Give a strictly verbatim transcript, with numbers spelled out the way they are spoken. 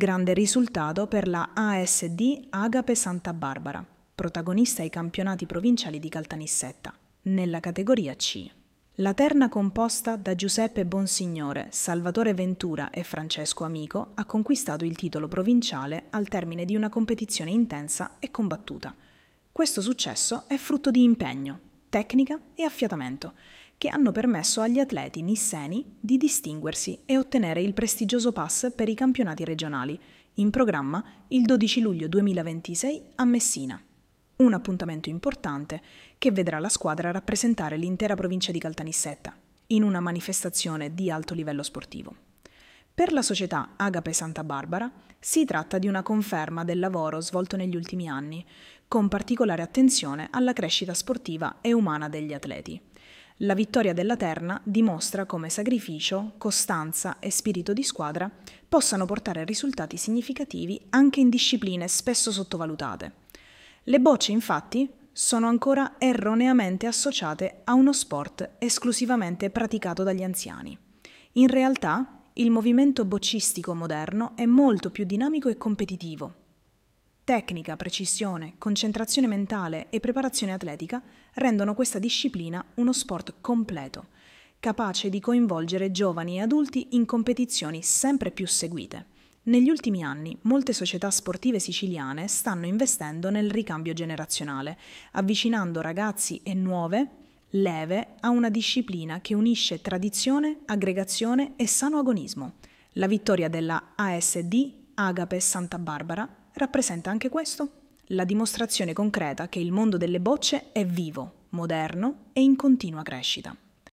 grande risultato per la A S D Agape Santa Barbara, protagonista ai campionati provinciali di Caltanissetta, nella categoria C. La terna composta da Giuseppe Bonsignore, Salvatore Ventura e Francesco Amico ha conquistato il titolo provinciale al termine di una competizione intensa e combattuta. Questo successo è frutto di impegno, tecnica e affiatamento, che hanno permesso agli atleti nisseni di distinguersi e ottenere il prestigioso pass per i campionati regionali, in programma il dodici luglio duemilaventisei a Messina. Un appuntamento importante che vedrà la squadra rappresentare l'intera provincia di Caltanissetta in una manifestazione di alto livello sportivo. Per la società Agape Santa Barbara si tratta di una conferma del lavoro svolto negli ultimi anni, con particolare attenzione alla crescita sportiva e umana degli atleti. La vittoria della terna dimostra come sacrificio, costanza e spirito di squadra possano portare risultati significativi anche in discipline spesso sottovalutate. Le bocce, infatti, sono ancora erroneamente associate a uno sport esclusivamente praticato dagli anziani. In realtà, il movimento boccistico moderno è molto più dinamico e competitivo. Tecnica, precisione, concentrazione mentale e preparazione atletica rendono questa disciplina uno sport completo, capace di coinvolgere giovani e adulti in competizioni sempre più seguite. Negli ultimi anni molte società sportive siciliane stanno investendo nel ricambio generazionale, avvicinando ragazzi e nuove leve a una disciplina che unisce tradizione, aggregazione e sano agonismo. La vittoria della A S D Agape Santa Barbara rappresenta anche questo, la dimostrazione concreta che il mondo delle bocce è vivo, moderno e in continua crescita.